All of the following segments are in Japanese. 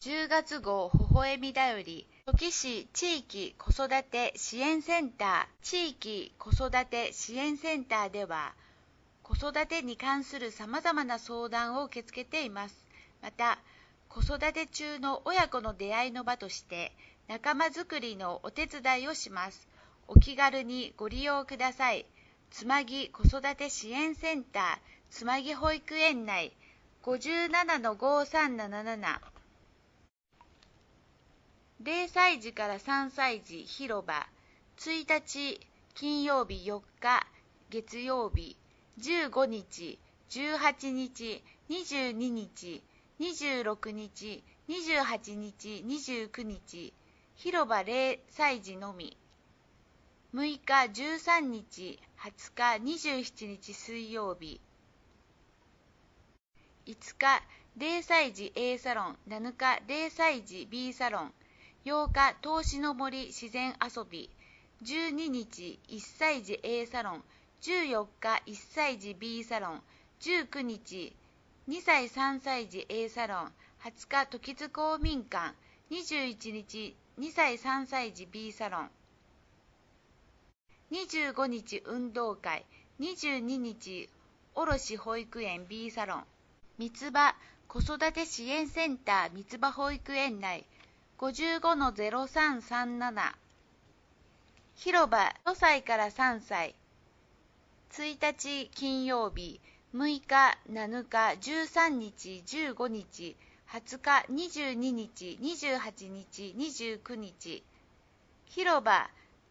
10月号微笑みだより、土岐市地域子育て支援センター、地域子育て支援センターでは、子育てに関するさまざまな相談を受け付けています。また、子育て中の親子の出会いの場として、仲間づくりのお手伝いをします。お気軽にご利用ください。つまぎ子育て支援センター、つまぎ保育園内 57-5377 0歳児から3歳児広場、1日金曜日、4日月曜日、15日、18日、22日、26日、28日、29日、広場0歳児のみ。6日、13日、20日、27日水曜日。5日、0歳児 A サロン、7日、0歳児 B サロン、8日、投資の森自然遊び、12日、1歳児 A サロン、14日、1歳児 B サロン、19日、2歳3歳児 A サロン、20日、時津公民館、21日、2歳3歳児 B サロン、25日、運動会、22日、卸保育園 B サロン、三つ葉子育て支援センター三つ葉保育園内 55-0337 広場5歳から3歳。1日金曜日、6日、7日、13日、15日、20日、22日、28日、29日。広場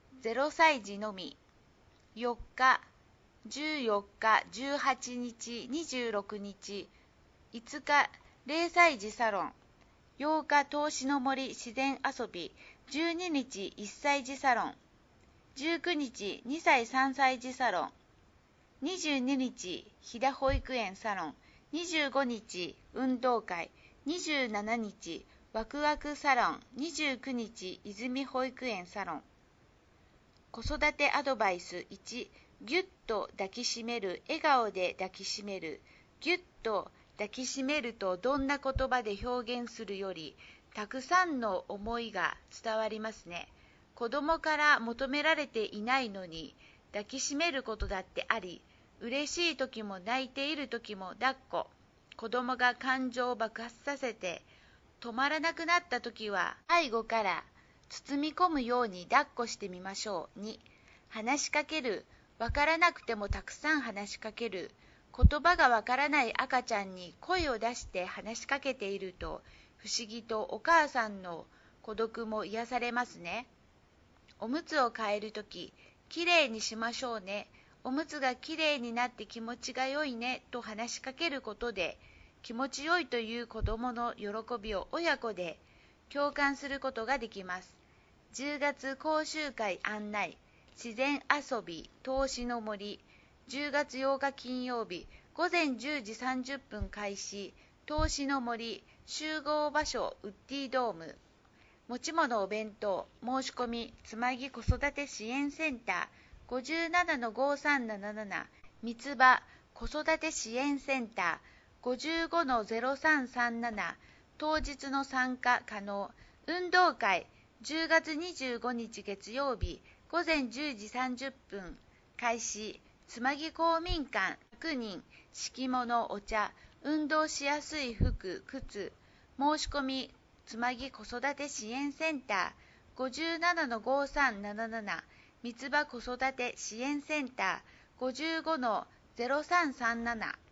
0歳児のみ。4日、14日、18日、26日。5日、0歳児サロン。8日、投資の森自然遊び。12日、1歳児サロン。19日、2歳3歳児サロン。22日、飛騨保育園サロン。25日、運動会。27日、ワクワクサロン。29日、泉保育園サロン。子育てアドバイス1、ぎゅっと抱きしめる、笑顔で抱きしめる。ぎゅっと抱きしめるとどんな言葉で表現するより、たくさんの思いが伝わりますね。子供から求められていないのに、抱きしめることだってあり、嬉しい時も泣いている時も抱っこ。子供が感情を爆発させて、止まらなくなった時は、背後から包み込むように抱っこしてみましょう。2、話しかける。わからなくてもたくさん話しかける。言葉がわからない赤ちゃんに声を出して話しかけていると、不思議とお母さんの孤独も癒されますね。おむつを替えるとき、きれいにしましょうね。おむつがきれいになって気持ちが良いねと話しかけることで、気持ちよいという子どもの喜びを親子で共感することができます。10月講習会案内、自然遊び、投資の森。10月8日金曜日、午前10時30分開始、投資の森、集合場所、ウッディドーム。持ち物お弁当、申し込み、つまぎ子育て支援センター、57-5377、三つ葉子育て支援センター、55-0337、当日の参加可能。運動会、10月25日月曜日、午前10時30分開始。つまぎ公民館100人、敷物、お茶、運動しやすい服、靴。申し込み、つまぎ子育て支援センター、57-5377、三つ葉子育て支援センター、55-0337。